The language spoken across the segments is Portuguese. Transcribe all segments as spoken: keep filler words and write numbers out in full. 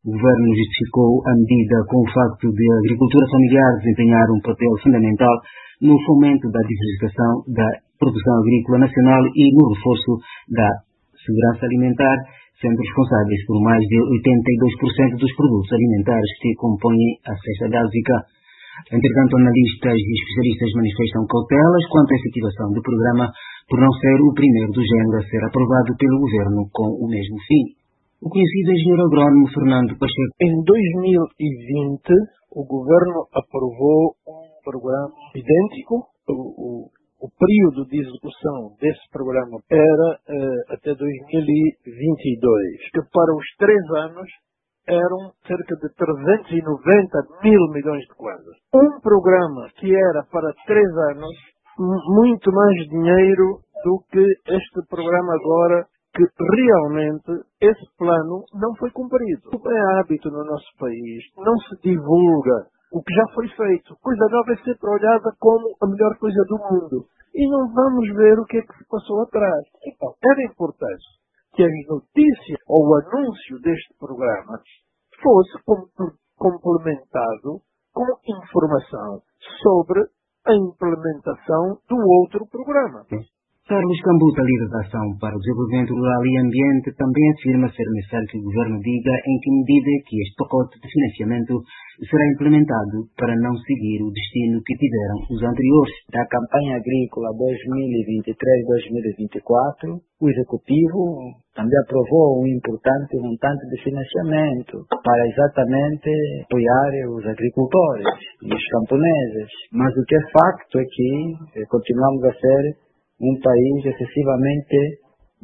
O Governo justificou a medida com o facto de a agricultura familiar desempenhar um papel fundamental no fomento da diversificação da produção agrícola nacional e no reforço da segurança alimentar, sendo responsáveis por mais de oitenta e dois por cento dos produtos alimentares que compõem a cesta básica. Entretanto, analistas e especialistas manifestam cautelas quanto à efetivação do programa por não ser o primeiro do género a ser aprovado pelo Governo com o mesmo fim. O conhecido engenheiro agrónomo Fernando Pacheco. Em dois mil e vinte, o Governo aprovou um programa idêntico. O, o, o período de execução desse programa era uh, até dois mil e vinte e dois, que para os três anos eram cerca de trezentos e noventa mil milhões de kwanzas. Um programa que era para três anos, muito mais dinheiro do que este programa agora, que realmente esse plano não foi cumprido. É hábito no nosso país, não se divulga o que já foi feito. Coisa nova é sempre olhada como a melhor coisa do mundo. E não vamos ver o que é que se passou atrás. Então, era importante que a notícia ou o anúncio deste programa fosse complementado com informação sobre a implementação do outro programa. Carlos Cambuta, líder da Ação para o Desenvolvimento Rural e Ambiente, também afirma ser necessário que o Governo diga em que medida que este pacote de financiamento será implementado para não seguir o destino que tiveram os anteriores. Da campanha agrícola dois mil e vinte e três a dois mil e vinte e quatro, o Executivo também aprovou um importante montante de financiamento para exatamente apoiar os agricultores e os camponeses. Mas o que é facto é que continuamos a ser um país excessivamente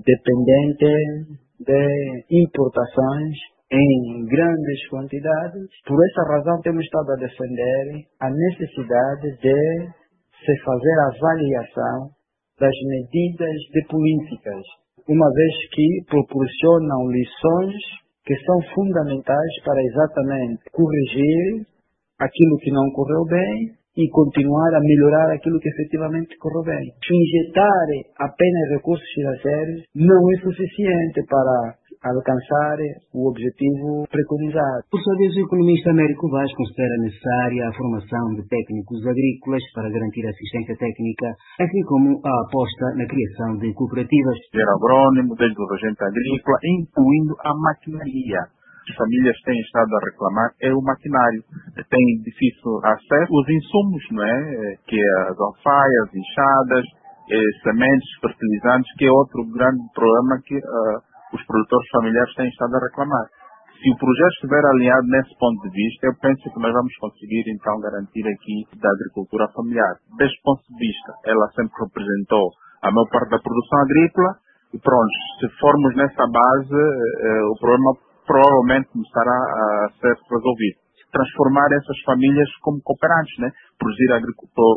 dependente de importações em grandes quantidades. Por essa razão temos estado a defender a necessidade de se fazer a avaliação das medidas de políticas, uma vez que proporcionam lições que são fundamentais para exatamente corrigir aquilo que não correu bem e continuar a melhorar aquilo que efetivamente correu bem. Injetar apenas recursos financeiros não é suficiente para alcançar o objetivo preconizado. Por sua vez, o economista Américo Vaz considera necessária a formação de técnicos agrícolas para garantir assistência técnica, assim como a aposta na criação de cooperativas. Ser agrônomo, desenvolvimento agrícola, incluindo a maquinaria. As famílias têm estado a reclamar é o maquinário. Tem difícil acesso aos insumos, não é? Que é as alfaias, enxadas, é, sementes, fertilizantes, que é outro grande problema que uh, os produtores familiares têm estado a reclamar. Se o projeto estiver alinhado nesse ponto de vista, eu penso que nós vamos conseguir então garantir aqui da agricultura familiar. Deste ponto de vista, ela sempre representou a maior parte da produção agrícola e pronto, se formos nessa base, uh, o problema provavelmente começará a ser resolvido. Transformar essas famílias como cooperantes, né? Produzir a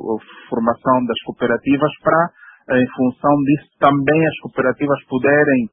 formação das cooperativas para, em função disso, também as cooperativas poderem